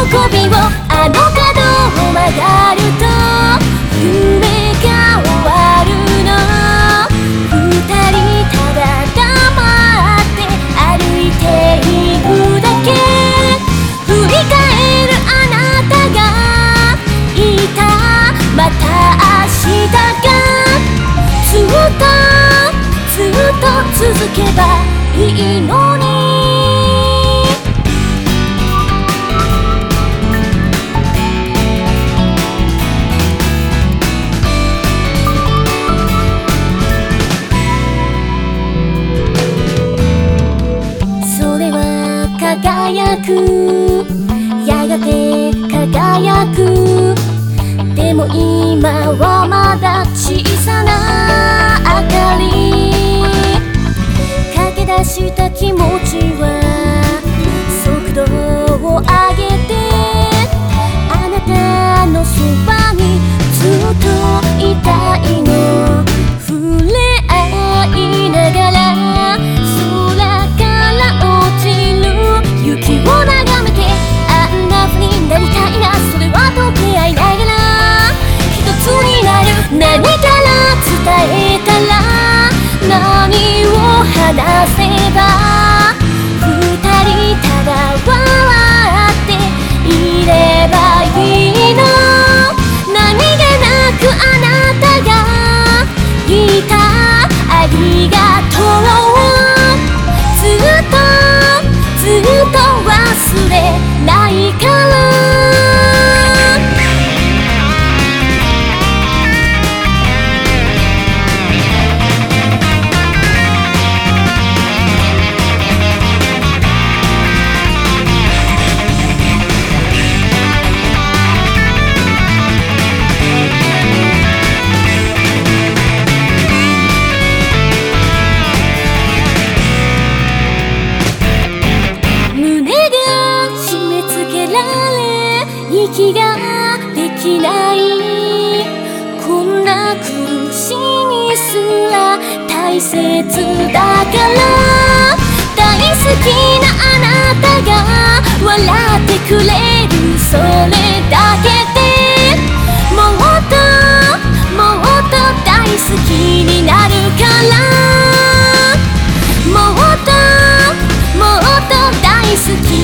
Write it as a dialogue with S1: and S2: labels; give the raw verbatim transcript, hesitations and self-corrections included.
S1: びをあの角を曲がると夢が終わるの。二人ただ黙って歩いているだけ。振り返るあなたがいた。また明日がずっとずっと続けばいいのに。それは輝く、やがて輝く。でも今はまだ小さな明かり。駆け出した気持ちは速度を上げてあなたのそばにずっといたいの。触れ合いながら空から落ちる雪を眺めてあんな風になりたいな。それは溶け合いながら一つになる。何から伝えたら何を話せば二人ただ笑っていればいいの。何気なくあなたがいた。ありがとう。ずっとずっと忘れないから。息ができない。こんな苦しみすら大切だから。大好きなあなたが笑ってくれる。それだけでもっともっと大好きになるから。もっともっと大好き